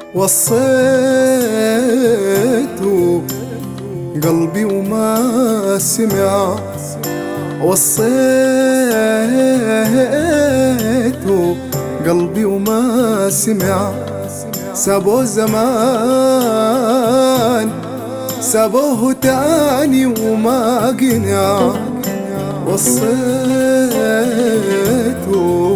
وصيته قلبي وما سمع، وصيته قلبي وما سمع. سابوه زمان سابوه تاني وما قنع، وصيته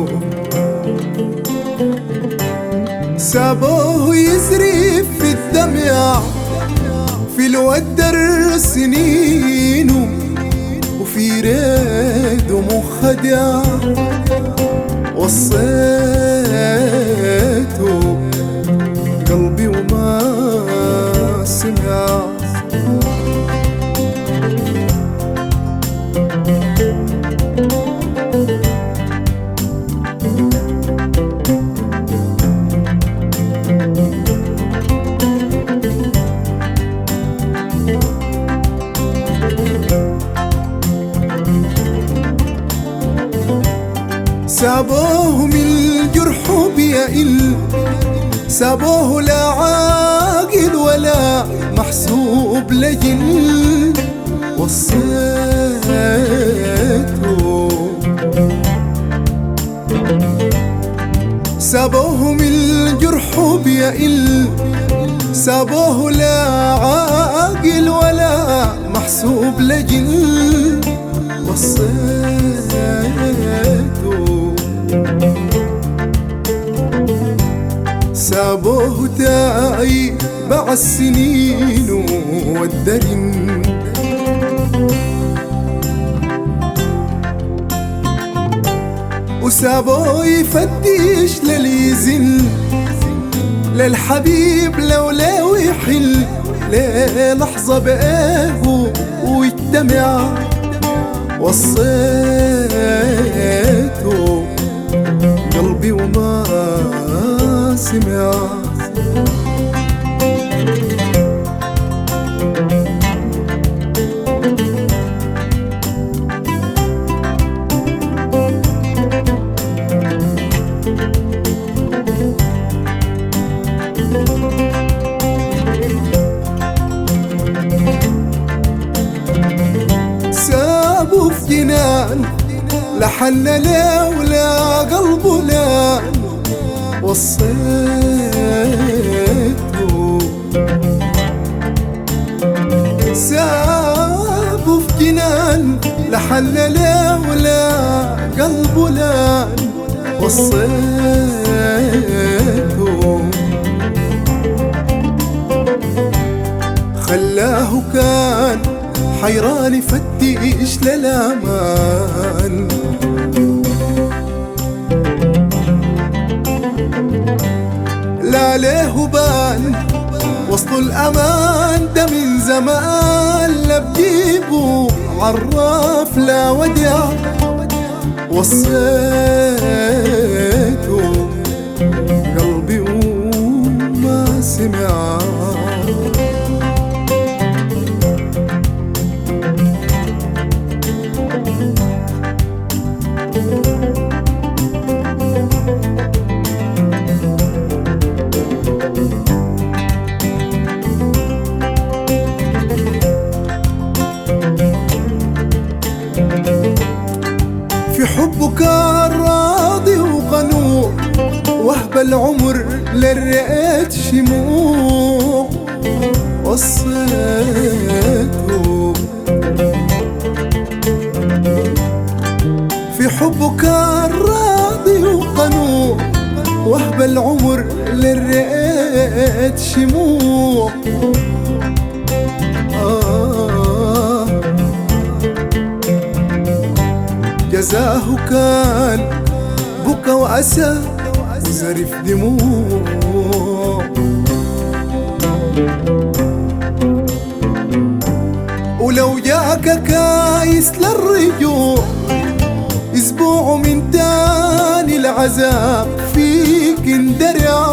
سابوه يزري في الدمع، في الودر سنينه وفي ريده مخدع. وصيته قلبي وما سمع. سابوه من الجرح بيئل، سابوه لا عاقل ولا محسوب لجل. وصيته سابوه من الجرح بيئل، سابوه لا عاقل ولا محسوب لجل. وصيته سابوه تاي مع السنين والدرن، وسابوه يفتش لليزن للحبيب لولا ويحل للحظة بقاه ويجتمع. وصيته قلبي وما سمع. سابوا في جنان لحن لا ولا قلبه لا. وصيته سابوا في جنان لحن لا ولا قلبه لا. وصيته خلاه كان حيران يفتش للأمان، لا ليه بان وصل الأمان ده من زمان. لا بجيبه عراف لا ودع. وصيته قلبي وما سمع. في حبه كان راضي وقنوع، وهب العمر للرئات شموع. وصيته في حبه كان راضي وقنوع، وهب العمر للرئات شموع. جزاه كان بكى وأسى وزرف دموع. ولو جاك كايس للرجوع اسبوع من تاني العذاب فيك اندرع.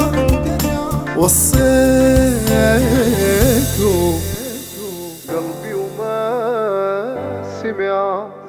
وصيته قلبي وما سمع.